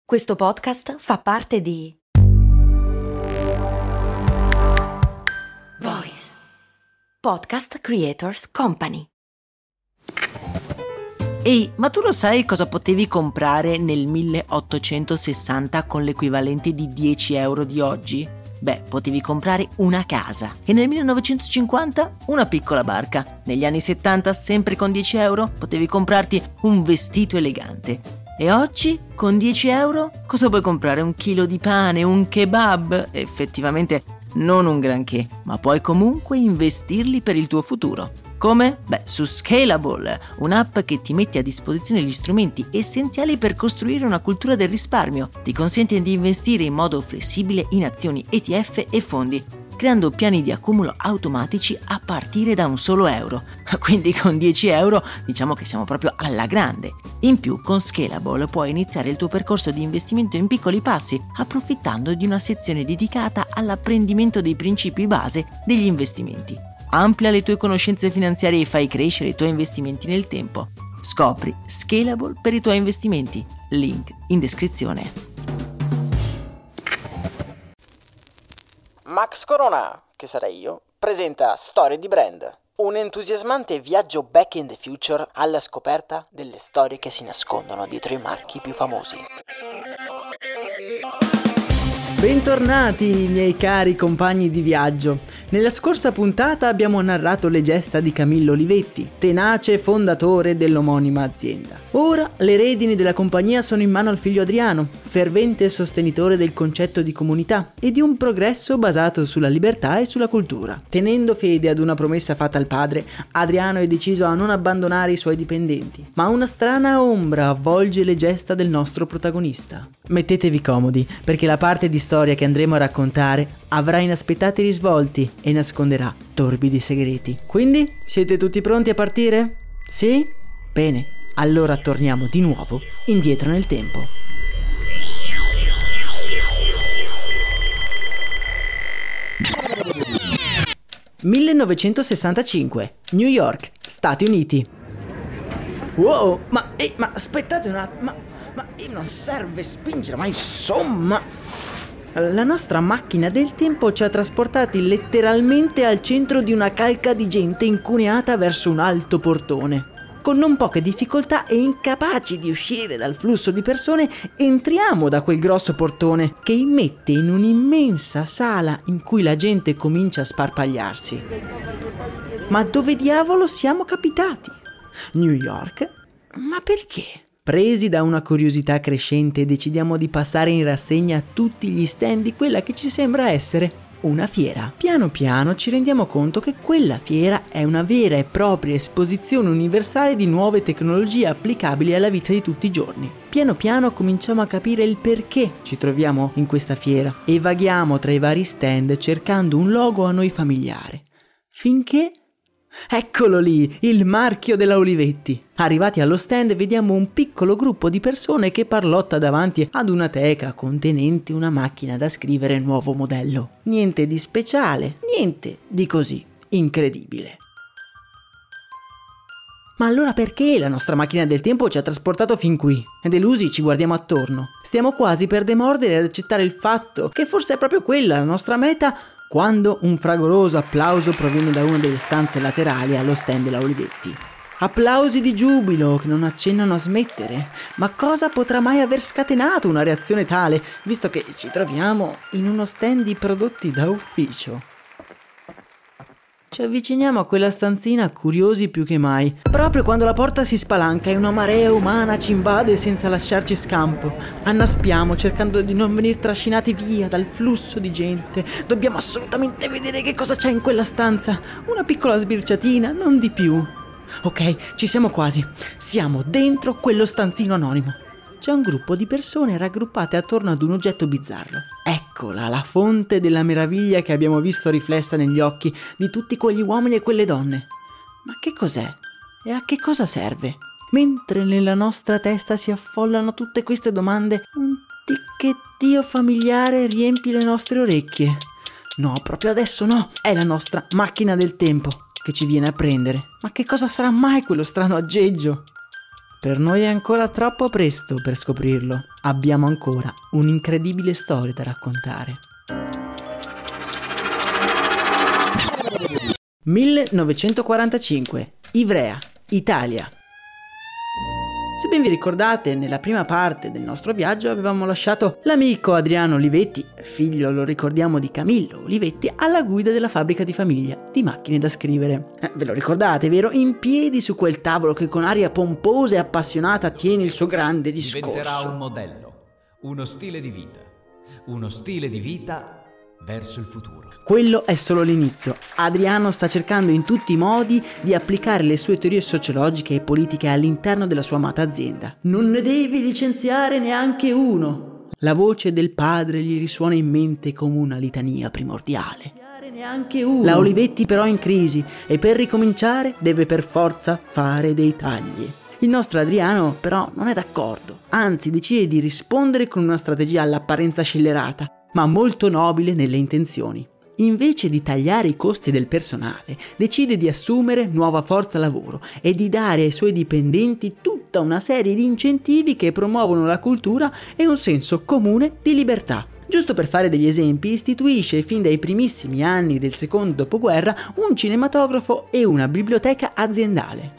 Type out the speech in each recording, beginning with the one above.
Questo podcast fa parte di Voice Podcast Creators Company. Ehi, ma tu lo sai cosa potevi comprare nel 1860 con l'equivalente di 10 euro di oggi? Beh, potevi comprare una casa e nel 1950 una piccola barca. Negli anni 70, sempre con 10 euro, potevi comprarti un vestito elegante. E oggi, con 10 euro, cosa puoi comprare? Un chilo di pane, un kebab? Effettivamente non un granché, ma puoi comunque investirli per il tuo futuro. Come? Beh, su Scalable, un'app che ti mette a disposizione gli strumenti essenziali per costruire una cultura del risparmio. Ti consente di investire in modo flessibile in azioni, ETF e fondi, creando piani di accumulo automatici a partire da un solo euro. Quindi con 10 euro diciamo che siamo proprio alla grande. In più, con Scalable puoi iniziare il tuo percorso di investimento in piccoli passi, approfittando di una sezione dedicata all'apprendimento dei principi base degli investimenti. Amplia le tue conoscenze finanziarie e fai crescere i tuoi investimenti nel tempo. Scopri Scalable per i tuoi investimenti. Link in descrizione. Max Corona, che sarei io, presenta Storie di Brand, un entusiasmante viaggio back in the future alla scoperta delle storie che si nascondono dietro i marchi più famosi. Bentornati miei cari compagni di viaggio. Nella scorsa puntata abbiamo narrato le gesta di Camillo Olivetti, tenace fondatore dell'omonima azienda. Ora le redini della compagnia sono in mano al figlio Adriano, fervente sostenitore del concetto di comunità e di un progresso basato sulla libertà e sulla cultura. Tenendo fede ad una promessa fatta al padre, Adriano è deciso a non abbandonare i suoi dipendenti, ma una strana ombra avvolge le gesta del nostro protagonista. Mettetevi comodi, perché la parte di storia che andremo a raccontare avrà inaspettati risvolti e nasconderà torbidi segreti. Quindi, siete tutti pronti a partire? Sì? Bene, allora torniamo di nuovo indietro nel tempo. (1965) New York, Stati Uniti. Wow, ma aspettate un attimo, ma non serve spingere, ma insomma... La nostra macchina del tempo ci ha trasportati letteralmente al centro di una calca di gente incuneata verso un alto portone. Con non poche difficoltà e incapaci di uscire dal flusso di persone, entriamo da quel grosso portone che immette in un'immensa sala in cui la gente comincia a sparpagliarsi. Ma dove diavolo siamo capitati? New York? Ma perché? Presi da una curiosità crescente, decidiamo di passare in rassegna tutti gli stand di quella che ci sembra essere una fiera. Piano piano ci rendiamo conto che quella fiera è una vera e propria esposizione universale di nuove tecnologie applicabili alla vita di tutti i giorni. Piano piano cominciamo a capire il perché ci troviamo in questa fiera e vaghiamo tra i vari stand cercando un logo a noi familiare. Finché... Eccolo lì, il marchio della Olivetti. Arrivati allo stand vediamo un piccolo gruppo di persone che parlotta davanti ad una teca contenente una macchina da scrivere nuovo modello. Niente di speciale, niente di così incredibile. Ma allora perché la nostra macchina del tempo ci ha trasportato fin qui? Delusi ci guardiamo attorno. Stiamo quasi per demordere ad accettare il fatto che forse è proprio quella la nostra meta, quando un fragoroso applauso proviene da una delle stanze laterali allo stand della Olivetti. Applausi di giubilo che non accennano a smettere. Ma cosa potrà mai aver scatenato una reazione tale, visto che ci troviamo in uno stand di prodotti da ufficio? Ci avviciniamo a quella stanzina curiosi più che mai, proprio quando la porta si spalanca e una marea umana ci invade senza lasciarci scampo. Annaspiamo cercando di non venir trascinati via dal flusso di gente. Dobbiamo assolutamente vedere che cosa c'è in quella stanza. Una piccola sbirciatina, non di più. Ok, ci siamo quasi. Siamo dentro quello stanzino anonimo. C'è un gruppo di persone raggruppate attorno ad un oggetto bizzarro. Eccola, la fonte della meraviglia che abbiamo visto riflessa negli occhi di tutti quegli uomini e quelle donne. Ma che cos'è? E a che cosa serve? Mentre nella nostra testa si affollano tutte queste domande, un ticchettio familiare riempie le nostre orecchie. No, proprio adesso no, è la nostra macchina del tempo che ci viene a prendere. Ma che cosa sarà mai quello strano aggeggio? per noi è ancora troppo presto per scoprirlo. Abbiamo ancora un'incredibile storia da raccontare. 1945, Ivrea, Italia. Se ben vi ricordate, nella prima parte del nostro viaggio avevamo lasciato l'amico Adriano Olivetti, figlio, lo ricordiamo, di Camillo Olivetti, alla guida della fabbrica di famiglia di macchine da scrivere. Ve lo ricordate, vero? In piedi su quel tavolo che con aria pomposa e appassionata tiene il suo grande discorso. Diventerà un modello, uno stile di vita verso il futuro. Quello è solo l'inizio. Adriano sta cercando in tutti i modi di applicare le sue teorie sociologiche e politiche all'interno della sua amata azienda. Non ne devi licenziare neanche uno. La voce del padre gli risuona in mente come una litania primordiale. La Olivetti però è in crisi e per ricominciare deve per forza fare dei tagli. Il nostro Adriano però non è d'accordo, anzi decide di rispondere con una strategia all'apparenza scellerata, ma molto nobile nelle intenzioni. Invece di tagliare i costi del personale, decide di assumere nuova forza lavoro e di dare ai suoi dipendenti tutta una serie di incentivi che promuovono la cultura e un senso comune di libertà. Giusto per fare degli esempi, istituisce fin dai primissimi anni del secondo dopoguerra un cinematografo e una biblioteca aziendale.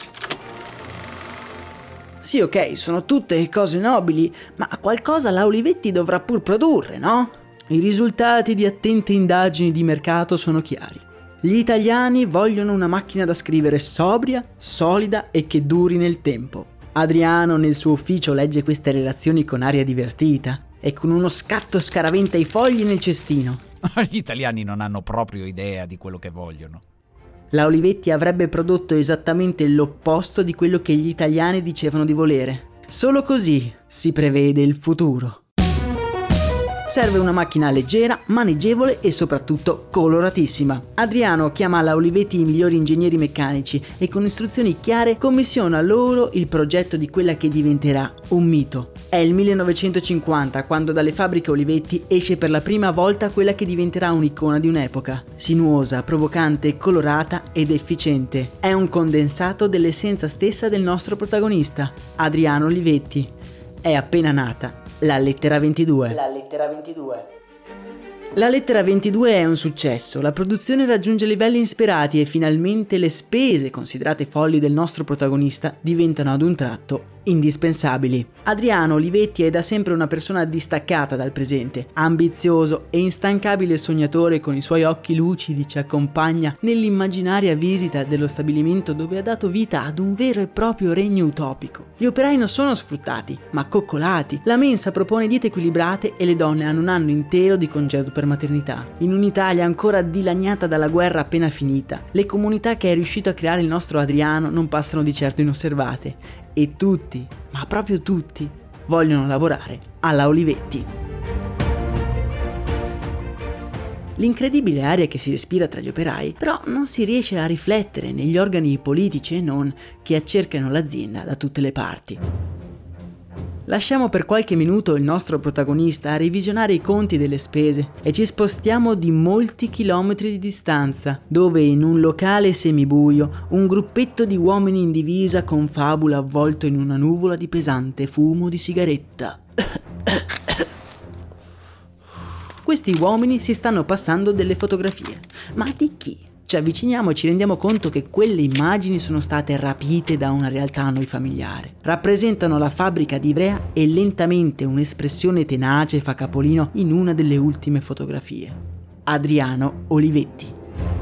Sì, ok, sono tutte cose nobili, ma qualcosa la Olivetti dovrà pur produrre, no? I risultati di attente indagini di mercato sono chiari. Gli italiani vogliono una macchina da scrivere sobria, solida e che duri nel tempo. Adriano nel suo ufficio legge queste relazioni con aria divertita e con uno scatto scaraventa i fogli nel cestino. Gli italiani non hanno proprio idea di quello che vogliono. La Olivetti avrebbe prodotto esattamente l'opposto di quello che gli italiani dicevano di volere. Solo così si prevede il futuro. Serve una macchina leggera, maneggevole e soprattutto coloratissima. Adriano chiama alla Olivetti i migliori ingegneri meccanici e con istruzioni chiare commissiona loro il progetto di quella che diventerà un mito. È il 1950 quando dalle fabbriche Olivetti esce per la prima volta quella che diventerà un'icona di un'epoca. Sinuosa, provocante, colorata ed efficiente. È un condensato dell'essenza stessa del nostro protagonista, Adriano Olivetti. È appena nata la lettera 22. La lettera 22 è un successo, la produzione raggiunge livelli insperati e finalmente le spese, considerate folli del nostro protagonista, diventano ad un tratto indispensabili. Adriano Olivetti è da sempre una persona distaccata dal presente, ambizioso e instancabile sognatore con i suoi occhi lucidi ci accompagna nell'immaginaria visita dello stabilimento dove ha dato vita ad un vero e proprio regno utopico. Gli operai non sono sfruttati, ma coccolati. La mensa propone diete equilibrate e le donne hanno un anno intero di congedo per maternità. In un'Italia ancora dilaniata dalla guerra appena finita, le comunità che è riuscito a creare il nostro Adriano non passano di certo inosservate. E tutti, ma proprio tutti, vogliono lavorare alla Olivetti. L'incredibile aria che si respira tra gli operai, però non si riesce a riflettere negli organi politici e non che accercano l'azienda da tutte le parti. Lasciamo per qualche minuto il nostro protagonista a revisionare i conti delle spese e ci spostiamo di molti chilometri di distanza, dove in un locale semibuio un gruppetto di uomini in divisa confabula avvolto in una nuvola di pesante fumo di sigaretta. Questi uomini si stanno passando delle fotografie. Ma di chi? Ci avviciniamo e ci rendiamo conto che quelle immagini sono state rapite da una realtà a noi familiare. Rappresentano la fabbrica di Ivrea e lentamente un'espressione tenace fa capolino in una delle ultime fotografie. Adriano Olivetti.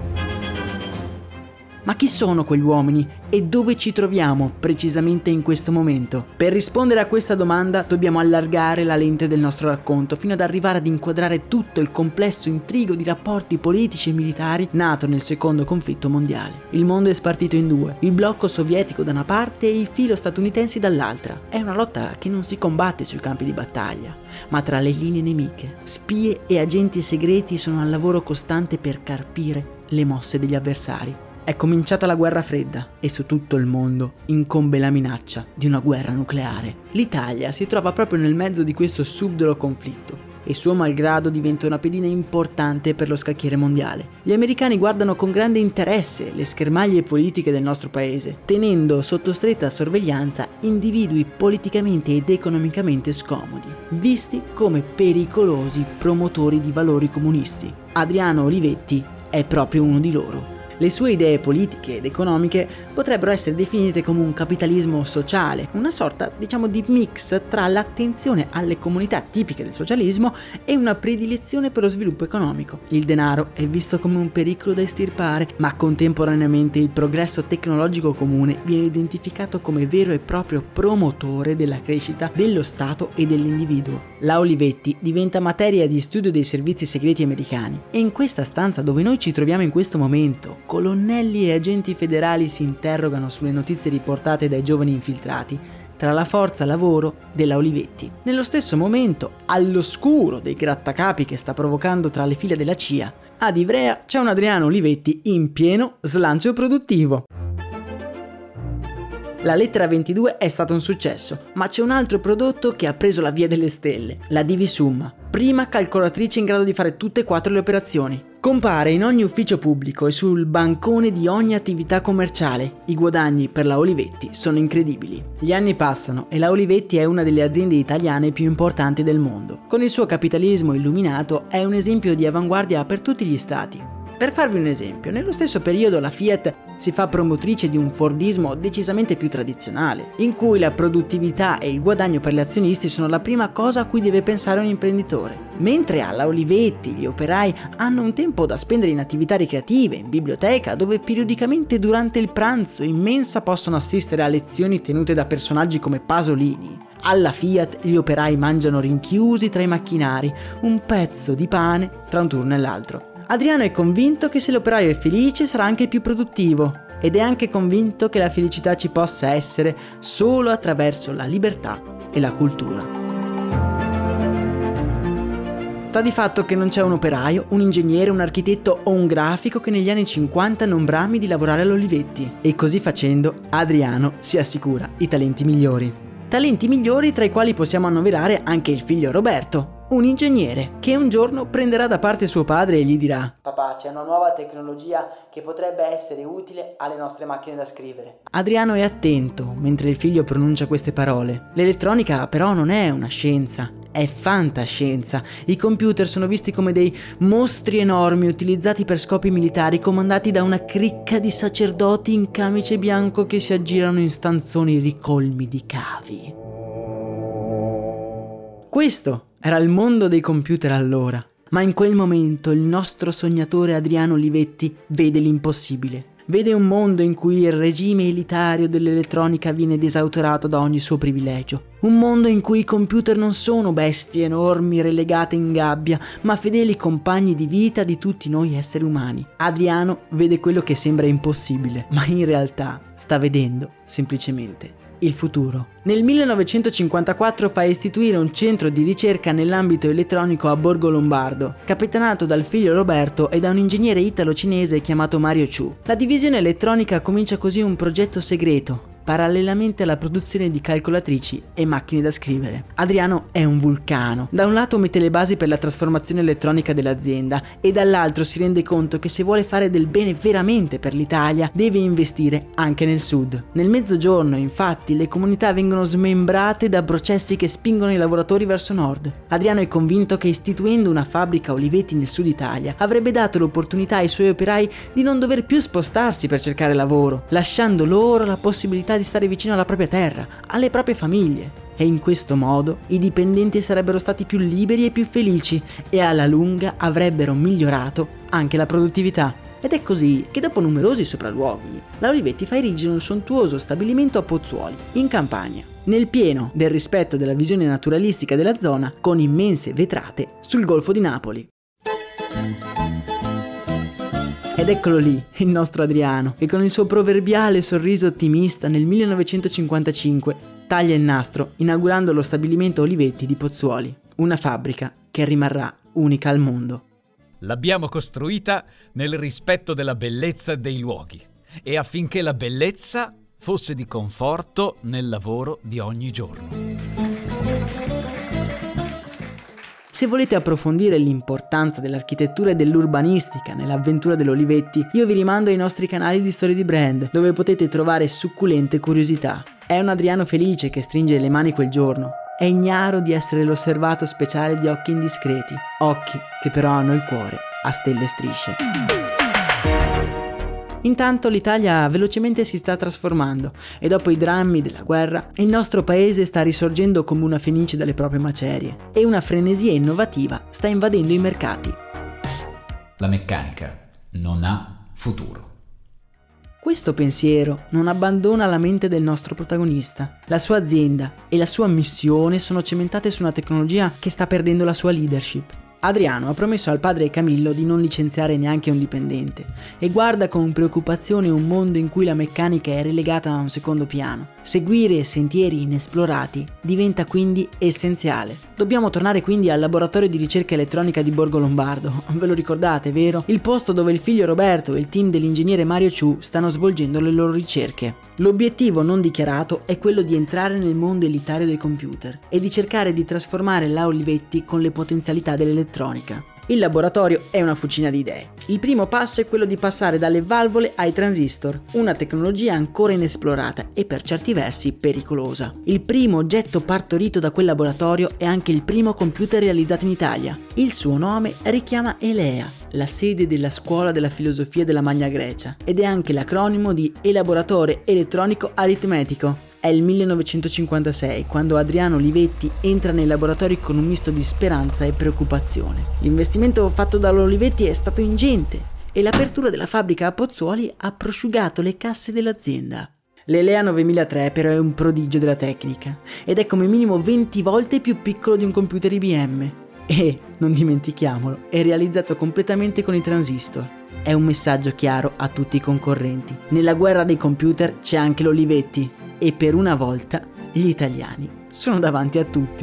Ma chi sono quegli uomini e dove ci troviamo precisamente in questo momento? Per rispondere a questa domanda dobbiamo allargare la lente del nostro racconto fino ad arrivare ad inquadrare tutto il complesso intrigo di rapporti politici e militari nato nel secondo conflitto mondiale. Il mondo è spartito in due, il blocco sovietico da una parte e i filo statunitensi dall'altra. È una lotta che non si combatte sui campi di battaglia, ma tra le linee nemiche. Spie e agenti segreti sono al lavoro costante per carpire le mosse degli avversari. È cominciata la guerra fredda e su tutto il mondo incombe la minaccia di una guerra nucleare. L'Italia si trova proprio nel mezzo di questo subdolo conflitto e suo malgrado diventa una pedina importante per lo scacchiere mondiale. Gli americani guardano con grande interesse le schermaglie politiche del nostro paese, tenendo sotto stretta sorveglianza individui politicamente ed economicamente scomodi, visti come pericolosi promotori di valori comunisti. Adriano Olivetti è proprio uno di loro. Le sue idee politiche ed economiche potrebbero essere definite come un capitalismo sociale, una sorta, di mix tra l'attenzione alle comunità tipiche del socialismo e una predilezione per lo sviluppo economico. Il denaro è visto come un pericolo da estirpare, ma contemporaneamente il progresso tecnologico comune viene identificato come vero e proprio promotore della crescita dello Stato e dell'individuo. La Olivetti diventa materia di studio dei servizi segreti americani e in questa stanza dove noi ci troviamo in questo momento, colonnelli e agenti federali si interrogano sulle notizie riportate dai giovani infiltrati tra la forza lavoro della Olivetti. Nello stesso momento, all'oscuro dei grattacapi che sta provocando tra le file della CIA, ad Ivrea c'è un Adriano Olivetti in pieno slancio produttivo. La lettera 22 è stato un successo, ma c'è un altro prodotto che ha preso la via delle stelle, la Divisum, prima calcolatrice in grado di fare tutte e 4 le operazioni. Compare in ogni ufficio pubblico e sul bancone di ogni attività commerciale. I guadagni per la Olivetti sono incredibili. Gli anni passano e la Olivetti è una delle aziende italiane più importanti del mondo. Con il suo capitalismo illuminato è un esempio di avanguardia per tutti gli stati. Per farvi un esempio, nello stesso periodo la Fiat si fa promotrice di un fordismo decisamente più tradizionale, in cui la produttività e il guadagno per gli azionisti sono la prima cosa a cui deve pensare un imprenditore. Mentre alla Olivetti gli operai hanno un tempo da spendere in attività ricreative, in biblioteca, dove periodicamente durante il pranzo in mensa possono assistere a lezioni tenute da personaggi come Pasolini. Alla Fiat gli operai mangiano rinchiusi tra i macchinari, un pezzo di pane tra un turno e l'altro. Adriano è convinto che se l'operaio è felice sarà anche più produttivo ed è anche convinto che la felicità ci possa essere solo attraverso la libertà e la cultura. Sta di fatto che non c'è un operaio, un ingegnere, un architetto o un grafico che negli anni 50 non brami di lavorare all'Olivetti e così facendo Adriano si assicura i talenti migliori. Talenti migliori tra i quali possiamo annoverare anche il figlio Roberto, un ingegnere che un giorno prenderà da parte suo padre e gli dirà: Papà, c'è una nuova tecnologia che potrebbe essere utile alle nostre macchine da scrivere. Adriano è attento mentre il figlio pronuncia queste parole. L'elettronica però non è una scienza, è fantascienza. I computer sono visti come dei mostri enormi utilizzati per scopi militari, comandati da una cricca di sacerdoti in camice bianco che si aggirano in stanzoni ricolmi di cavi. Questo era il mondo dei computer allora, ma in quel momento il nostro sognatore Adriano Olivetti vede l'impossibile. Vede un mondo in cui il regime elitario dell'elettronica viene desautorato da ogni suo privilegio. Un mondo in cui i computer non sono bestie enormi relegate in gabbia, ma fedeli compagni di vita di tutti noi esseri umani. Adriano vede quello che sembra impossibile, ma in realtà sta vedendo semplicemente il futuro. Nel 1954 fa istituire un centro di ricerca nell'ambito elettronico a Borgo Lombardo, capitanato dal figlio Roberto e da un ingegnere italo-cinese chiamato Mario Chu. La divisione elettronica comincia così un progetto segreto, parallelamente alla produzione di calcolatrici e macchine da scrivere. Adriano è un vulcano. Da un lato mette le basi per la trasformazione elettronica dell'azienda e dall'altro si rende conto che se vuole fare del bene veramente per l'Italia deve investire anche nel sud. Nel mezzogiorno, infatti, le comunità vengono smembrate da processi che spingono i lavoratori verso nord. Adriano è convinto che istituendo una fabbrica Olivetti nel sud Italia avrebbe dato l'opportunità ai suoi operai di non dover più spostarsi per cercare lavoro, lasciando loro la possibilità di stare vicino alla propria terra, alle proprie famiglie. E in questo modo i dipendenti sarebbero stati più liberi e più felici e alla lunga avrebbero migliorato anche la produttività. Ed è così che dopo numerosi sopralluoghi, la Olivetti fa erigere un sontuoso stabilimento a Pozzuoli, in Campania, nel pieno del rispetto della visione naturalistica della zona, con immense vetrate sul Golfo di Napoli. Ed eccolo lì, il nostro Adriano, che con il suo proverbiale sorriso ottimista nel 1955 taglia il nastro inaugurando lo stabilimento Olivetti di Pozzuoli, una fabbrica che rimarrà unica al mondo. L'abbiamo costruita nel rispetto della bellezza dei luoghi e affinché la bellezza fosse di conforto nel lavoro di ogni giorno. Se volete approfondire l'importanza dell'architettura e dell'urbanistica nell'avventura dell'Olivetti, io vi rimando ai nostri canali di Storie di Brand, dove potete trovare succulente curiosità. È un Adriano felice che stringe le mani quel giorno. È ignaro di essere l'osservato speciale di occhi indiscreti, occhi che però hanno il cuore a stelle e strisce. Intanto l'Italia velocemente si sta trasformando e dopo i drammi della guerra il nostro paese sta risorgendo come una fenice dalle proprie macerie e una frenesia innovativa sta invadendo i mercati. La meccanica non ha futuro. Questo pensiero non abbandona la mente del nostro protagonista. La sua azienda e la sua missione sono cementate su una tecnologia che sta perdendo la sua leadership. Adriano ha promesso al padre Camillo di non licenziare neanche un dipendente e guarda con preoccupazione un mondo in cui la meccanica è relegata a un secondo piano. Seguire sentieri inesplorati diventa quindi essenziale. Dobbiamo tornare quindi al laboratorio di ricerca elettronica di Borgo Lombardo. Ve lo ricordate, vero? Il posto dove il figlio Roberto e il team dell'ingegnere Mario Ciu stanno svolgendo le loro ricerche. L'obiettivo non dichiarato è quello di entrare nel mondo elitario dei computer e di cercare di trasformare la Olivetti con le potenzialità dell'elettronica. Il laboratorio è una fucina di idee. Il primo passo è quello di passare dalle valvole ai transistor, una tecnologia ancora inesplorata e per certi versi pericolosa. Il primo oggetto partorito da quel laboratorio è anche il primo computer realizzato in Italia. Il suo nome richiama Elea, la sede della scuola della filosofia della Magna Grecia, ed è anche l'acronimo di Elaboratore Elettronico Aritmetico. È il 1956 quando Adriano Olivetti entra nei laboratori con un misto di speranza e preoccupazione. L'investimento fatto dall'Olivetti è stato ingente e l'apertura della fabbrica a Pozzuoli ha prosciugato le casse dell'azienda. L'Elea 9003 però è un prodigio della tecnica ed è come minimo 20 volte più piccolo di un computer IBM. E, non dimentichiamolo, è realizzato completamente con i transistor. È un messaggio chiaro a tutti i concorrenti. Nella guerra dei computer c'è anche l'Olivetti. E per una volta gli italiani sono davanti a tutti.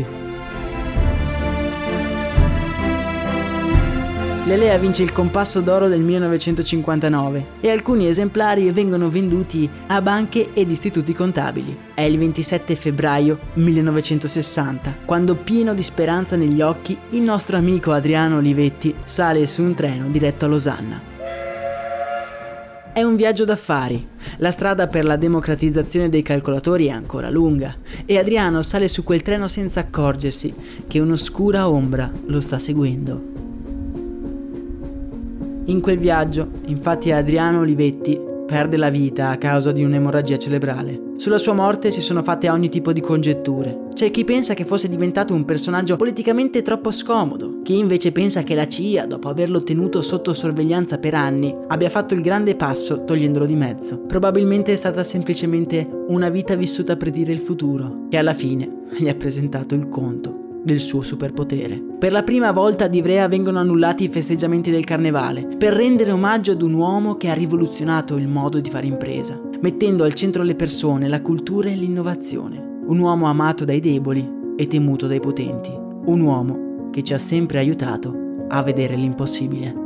L'Elea vince il Compasso d'Oro del 1959 e alcuni esemplari vengono venduti a banche ed istituti contabili. È il 27 febbraio 1960 quando, pieno di speranza negli occhi, il nostro amico Adriano Olivetti sale su un treno diretto a Losanna. È un viaggio d'affari. La strada per la democratizzazione dei calcolatori è ancora lunga e Adriano sale su quel treno senza accorgersi che un'oscura ombra lo sta seguendo. In quel viaggio, infatti, Adriano Olivetti perde la vita a causa di un'emorragia cerebrale. Sulla sua morte si sono fatte ogni tipo di congetture. C'è chi pensa che fosse diventato un personaggio politicamente troppo scomodo, chi invece pensa che la CIA, dopo averlo tenuto sotto sorveglianza per anni, abbia fatto il grande passo togliendolo di mezzo. Probabilmente è stata semplicemente una vita vissuta a predire il futuro, che alla fine gli ha presentato il conto del suo superpotere. Per la prima volta ad Ivrea vengono annullati i festeggiamenti del carnevale per rendere omaggio ad un uomo che ha rivoluzionato il modo di fare impresa, mettendo al centro le persone, la cultura e l'innovazione. Un uomo amato dai deboli e temuto dai potenti. Un uomo che ci ha sempre aiutato a vedere l'impossibile.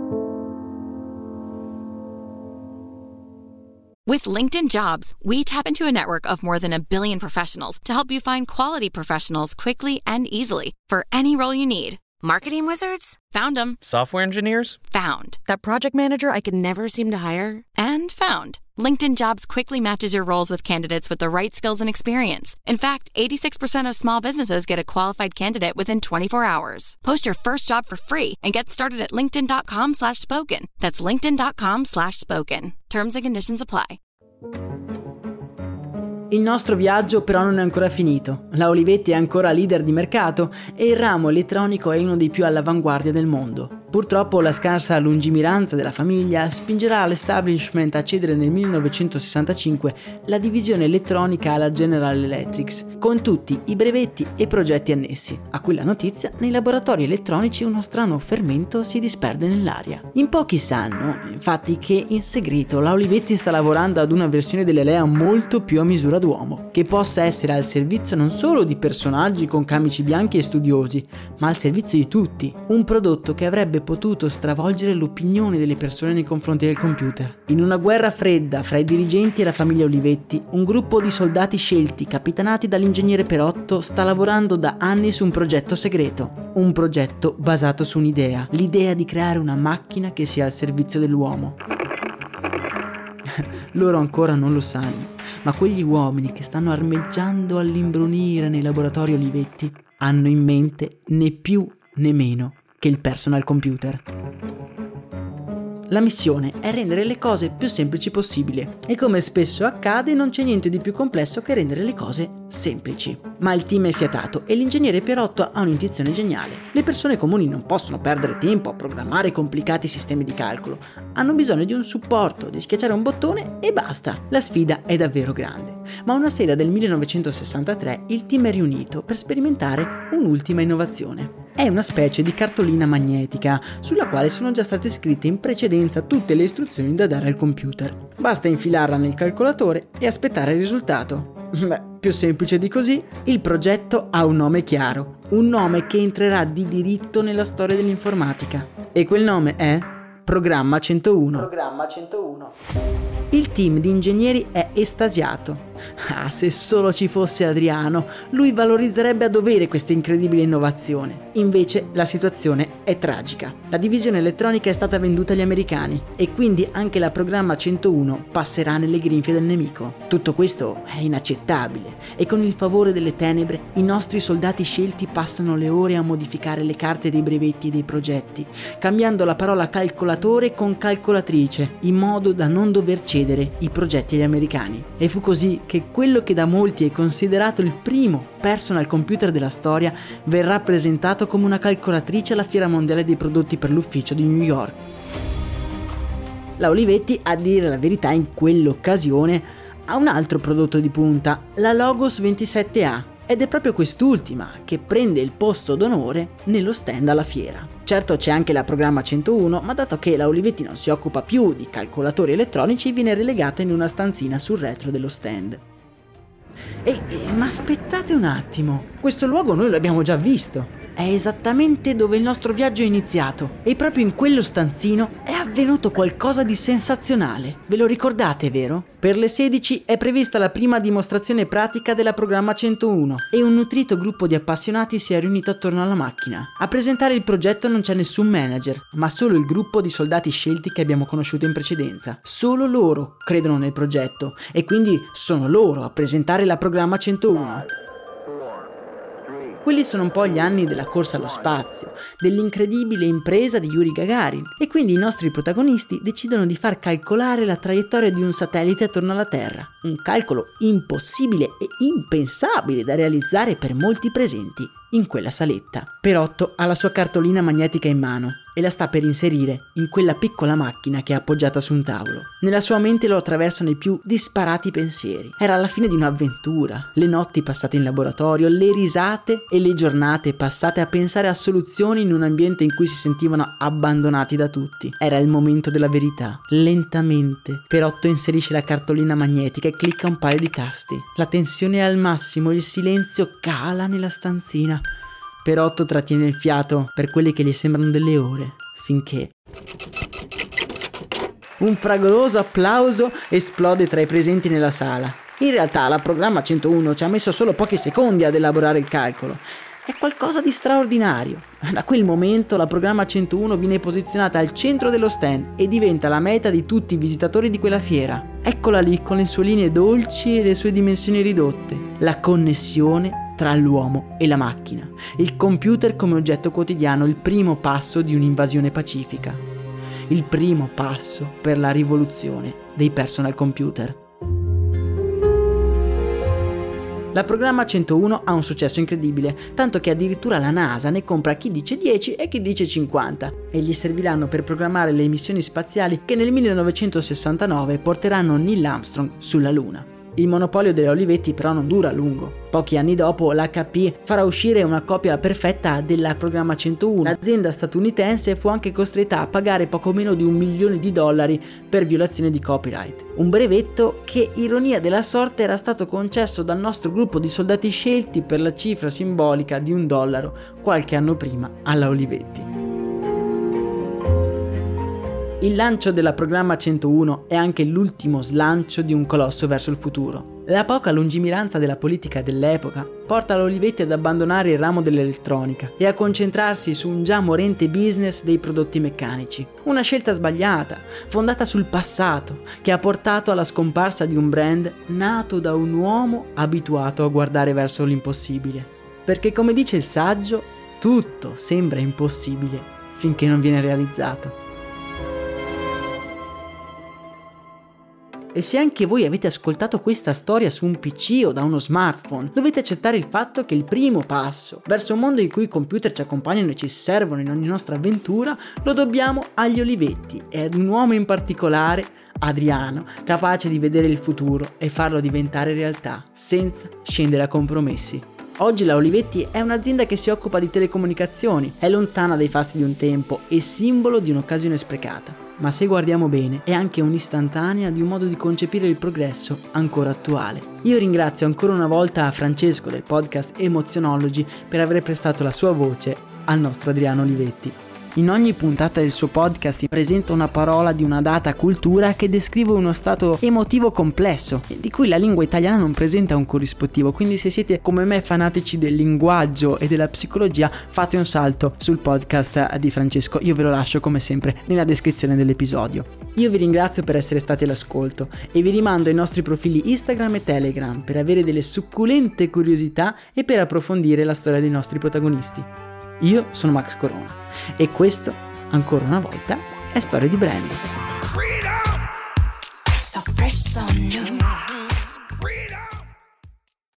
With LinkedIn Jobs, we tap into a network of more than 1 billion professionals to help you find quality professionals quickly and easily for any role you need. Marketing wizards? Found them. Software engineers? Found. That project manager I could never seem to hire? And found. LinkedIn Jobs quickly matches your roles with candidates with the right skills and experience. In fact, 86% of small businesses get a qualified candidate within 24 hours. Post your first job for free and get started at linkedin.com/spoken. That's linkedin.com/spoken. Terms and conditions apply. Il nostro viaggio però non è ancora finito. La Olivetti è ancora leader di mercato e il ramo elettronico è uno dei più all'avanguardia del mondo. Purtroppo la scarsa lungimiranza della famiglia spingerà l'establishment a cedere nel 1965 la divisione elettronica alla General Electric, con tutti i brevetti e progetti annessi. A quella notizia, nei laboratori elettronici uno strano fermento si disperde nell'aria. In pochi sanno, infatti, che in segreto la Olivetti sta lavorando ad una versione dell'Elea molto più a misura d'uomo, che possa essere al servizio non solo di personaggi con camici bianchi e studiosi, ma al servizio di tutti. Un prodotto che avrebbe avrebbe potuto stravolgere l'opinione delle persone nei confronti del computer. In una guerra fredda fra i dirigenti e la famiglia Olivetti, un gruppo di soldati scelti, capitanati dall'ingegnere Perotto, sta lavorando da anni su un progetto segreto. Un progetto basato su un'idea, l'idea di creare una macchina che sia al servizio dell'uomo. Loro ancora non lo sanno, ma quegli uomini che stanno armeggiando all'imbrunire nei laboratori Olivetti hanno in mente né più né meno che il personal computer. La missione è rendere le cose più semplici possibile e come spesso accade non c'è niente di più complesso che rendere le cose semplici. Ma il team è fiatato e l'ingegnere Perotto ha un'intuizione geniale. Le persone comuni non possono perdere tempo a programmare complicati sistemi di calcolo, hanno bisogno di un supporto, di schiacciare un bottone e basta. La sfida è davvero grande. Ma una sera del 1963 il team è riunito per sperimentare un'ultima innovazione. È una specie di cartolina magnetica sulla quale sono già state scritte in precedenza tutte le istruzioni da dare al computer. Basta infilarla nel calcolatore e aspettare il risultato. Beh, più semplice di così, il progetto ha un nome chiaro, un nome che entrerà di diritto nella storia dell'informatica. E quel nome è Programma 101. Programma 101. Il team di ingegneri è estasiato. Ah, se solo ci fosse Adriano, lui valorizzerebbe a dovere questa incredibile innovazione. Invece la situazione è tragica. La divisione elettronica è stata venduta agli americani e quindi anche la Programma 101 passerà nelle grinfie del nemico. Tutto questo è inaccettabile e con il favore delle tenebre i nostri soldati scelti passano le ore a modificare le carte dei brevetti e dei progetti, cambiando la parola calcolatore con calcolatrice, in modo da non dover cedere i progetti agli americani. E fu così che quello che da molti è considerato il primo personal computer della storia verrà presentato come una calcolatrice alla Fiera Mondiale dei Prodotti per l'Ufficio di New York. La Olivetti, a dire la verità, in quell'occasione ha un altro prodotto di punta, la Logos 27A, ed è proprio quest'ultima che prende il posto d'onore nello stand alla fiera. Certo c'è anche la Programma 101, ma dato che la Olivetti non si occupa più di calcolatori elettronici, viene relegata in una stanzina sul retro dello stand. Ma aspettate un attimo, questo luogo noi l'abbiamo già visto. È esattamente dove il nostro viaggio è iniziato e proprio in quello stanzino è avvenuto qualcosa di sensazionale. Ve lo ricordate, vero? Per le 16 è prevista la prima dimostrazione pratica della Programma 101 e un nutrito gruppo di appassionati si è riunito attorno alla macchina. A presentare il progetto non c'è nessun manager, ma solo il gruppo di soldati scelti che abbiamo conosciuto in precedenza. Solo loro credono nel progetto e quindi sono loro a presentare la Programma 101. Quelli sono un po' gli anni della corsa allo spazio, dell'incredibile impresa di Yuri Gagarin, e quindi i nostri protagonisti decidono di far calcolare la traiettoria di un satellite attorno alla Terra, un calcolo impossibile e impensabile da realizzare per molti presenti in quella saletta. Perotto ha la sua cartolina magnetica in mano e la sta per inserire in quella piccola macchina che è appoggiata su un tavolo. Nella sua mente lo attraversano i più disparati pensieri. Era la fine di un'avventura, le notti passate in laboratorio, le risate e le giornate passate a pensare a soluzioni in un ambiente in cui si sentivano abbandonati da tutti. Era il momento della verità. Lentamente Perotto inserisce la cartolina magnetica e clicca un paio di tasti. La tensione è al massimo, il silenzio cala nella stanzina. Perotto trattiene il fiato per quelle che gli sembrano delle ore, finché un fragoroso applauso esplode tra i presenti nella sala. In realtà la Programma 101 ci ha messo solo pochi secondi ad elaborare il calcolo. È qualcosa di straordinario. Da quel momento la Programma 101 viene posizionata al centro dello stand e diventa la meta di tutti i visitatori di quella fiera. Eccola lì con le sue linee dolci e le sue dimensioni ridotte. La connessione tra l'uomo e la macchina. Il computer come oggetto quotidiano, il primo passo di un'invasione pacifica. Il primo passo per la rivoluzione dei personal computer. La Programma 101 ha un successo incredibile, tanto che addirittura la NASA ne compra chi dice 10 e chi dice 50 e gli serviranno per programmare le missioni spaziali che nel 1969 porteranno Neil Armstrong sulla Luna. Il monopolio delle Olivetti però non dura a lungo. Pochi anni dopo l'HP farà uscire una copia perfetta della Programma 101. L'azienda statunitense fu anche costretta a pagare poco meno di $1 milione per violazione di copyright. Un brevetto che, ironia della sorte, era stato concesso dal nostro gruppo di soldati scelti per la cifra simbolica di $1 qualche anno prima alla Olivetti. Il lancio della Programma 101 è anche l'ultimo slancio di un colosso verso il futuro. La poca lungimiranza della politica dell'epoca porta l'Olivetti ad abbandonare il ramo dell'elettronica e a concentrarsi su un già morente business dei prodotti meccanici. Una scelta sbagliata, fondata sul passato, che ha portato alla scomparsa di un brand nato da un uomo abituato a guardare verso l'impossibile. Perché come dice il saggio, tutto sembra impossibile finché non viene realizzato. E se anche voi avete ascoltato questa storia su un PC o da uno smartphone, dovete accettare il fatto che il primo passo verso un mondo in cui i computer ci accompagnano e ci servono in ogni nostra avventura lo dobbiamo agli Olivetti e ad un uomo in particolare, Adriano, capace di vedere il futuro e farlo diventare realtà senza scendere a compromessi. Oggi la Olivetti è un'azienda che si occupa di telecomunicazioni, è lontana dai fasti di un tempo e simbolo di un'occasione sprecata. Ma se guardiamo bene è anche un'istantanea di un modo di concepire il progresso ancora attuale. Io ringrazio ancora una volta Francesco del podcast Emozionology per aver prestato la sua voce al nostro Adriano Olivetti. In ogni puntata del suo podcast presenta una parola di una data cultura che descrive uno stato emotivo complesso, di cui la lingua italiana non presenta un corrispettivo, quindi se siete come me fanatici del linguaggio e della psicologia fate un salto sul podcast di Francesco, io ve lo lascio come sempre nella descrizione dell'episodio. Io vi ringrazio per essere stati all'ascolto e vi rimando ai nostri profili Instagram e Telegram per avere delle succulente curiosità e per approfondire la storia dei nostri protagonisti. Io sono Max Corona e questo, ancora una volta, è Storie di Brand. So fresh, so new.